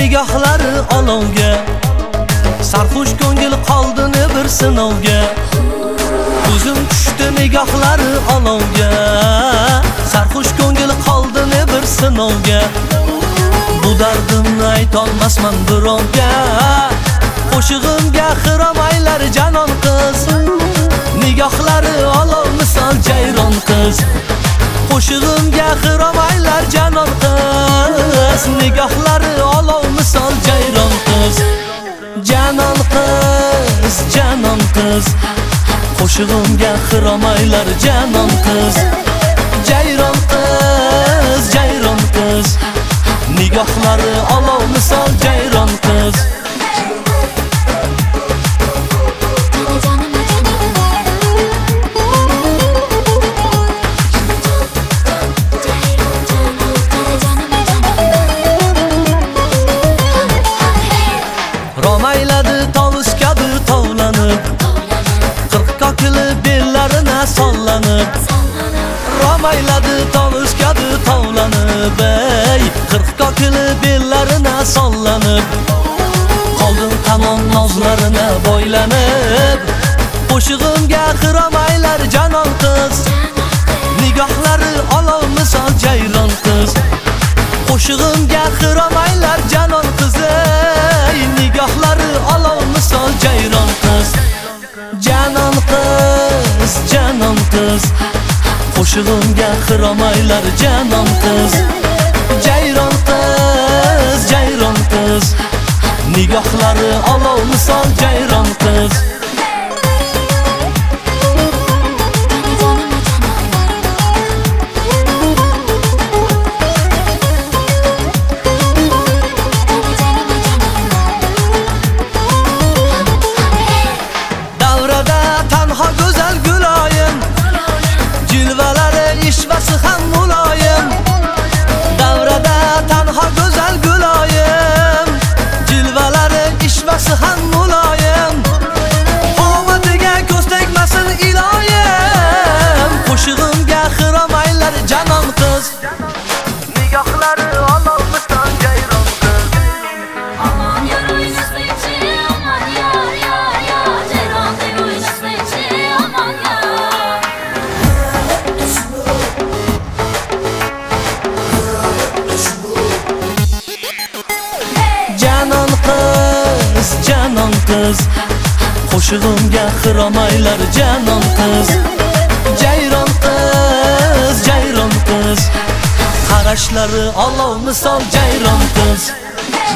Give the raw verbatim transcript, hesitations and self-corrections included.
nigohlari olovga, sarxush ko'ngil qoldini bir sinovga. Ko'zim tushdi nigohlari olovga, sarxush ko'ngil qoldini bir sinovga. Bu dardimni aytolmasman birovga, qo'shig'imga xiramaylar janon qiz. Nigohlari olov misol jayron qiz, qo'shig'imga xiramaylar janon qiz. Nigohlari olov misol jayron qiz, janon qiz, janon qiz. Qo'shig'imga xiramaylar janon qiz, jayron qiz, jayron qiz. Nigohlari olov misol jayron qiz. Romayladi tovus kabi tovlanib, qirq kokili bellarina sollanib. Romayladi tovus kabi tovlanib, ey qirq kokili bellarina sollanib. Qoldim tamom nozlarina bo'ylanib, qo'shig'imga xiramaylar janon qiz. Nigohlari olov misol jayron qiz, qo'shig'imga xiramaylar janon qiz. Nigohlari olov misol jayron qiz, janon qiz, janon qiz. Qo'shig'imga xiramaylar janon qiz, jayron qiz, jayron qiz. Nigohlari olov misol jayron qiz. İşvası ham muloyim, davrada tanho go'zal guloyim. Jilvalari ishvasi ham muloyim, omadiga ko'z tegmasin iloyim. Qo'shig'imga xiramaylar janon qiz, nigohlari olov misol jayron qiz. Aman yar o'ynasaychi, aman yar, yar, yar. Jayrondek o'ynasaychi, aman yar. Janon qiz, janon qiz. Qo'shig'imga xiramaylar janon qiz, jayron qiz, jayron qiz. Qarashlari olov misol jayron qiz.